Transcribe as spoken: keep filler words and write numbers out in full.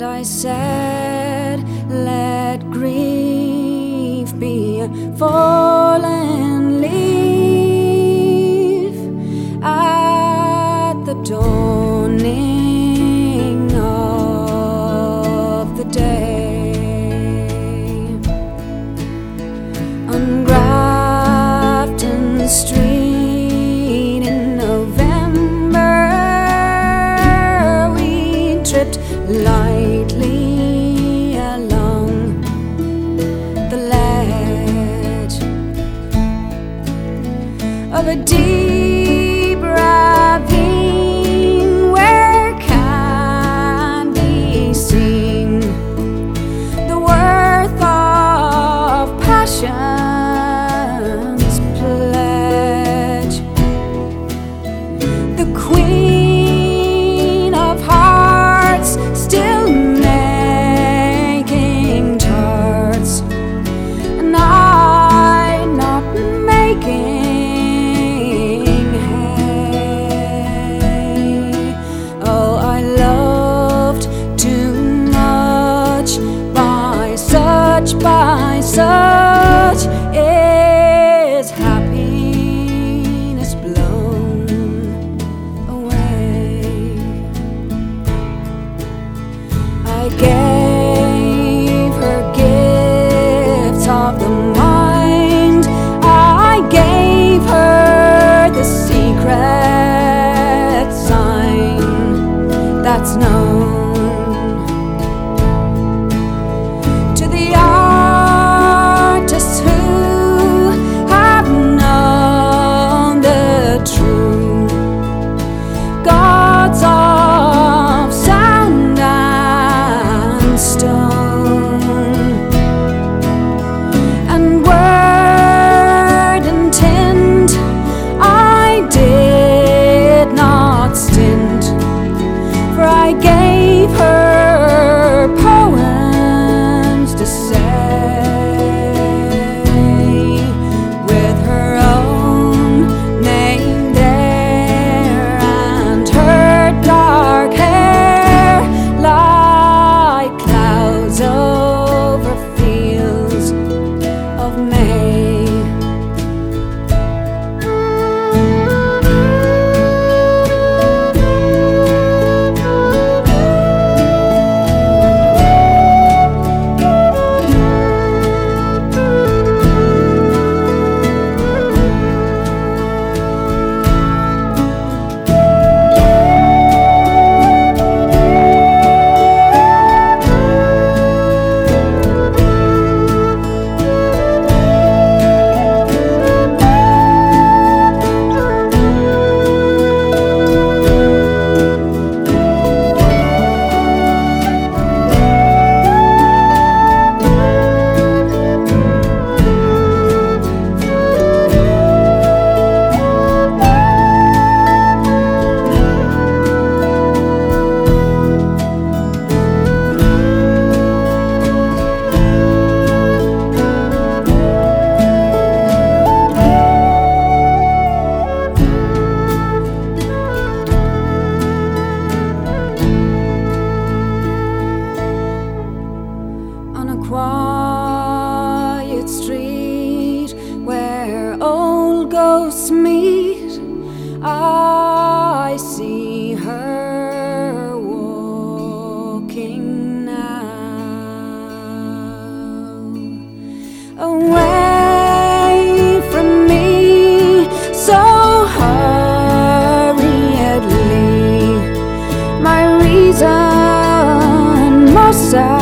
And I said, let grief be a fallen leaf at the dawning of the day. On Grafton Street in November, we tripped lightly along the ledge of a deep ravine where can be seen the worth of passion's pledge. The Queen of Hearts still making tarts, and I not making hay. Oh, I loved too much by such, by such is happiness blown away. I gave her gifts of the mind. I gave her the secret sign that's known to the artists who have known the true gods of sound and stone, and word and tint I did not stint, for I gave her poems to say, with her own name there and her dark hair like clouds over fields of May. On a quiet street where old ghosts meet, I see her walking now, away from me so hurriedly. My reason most sad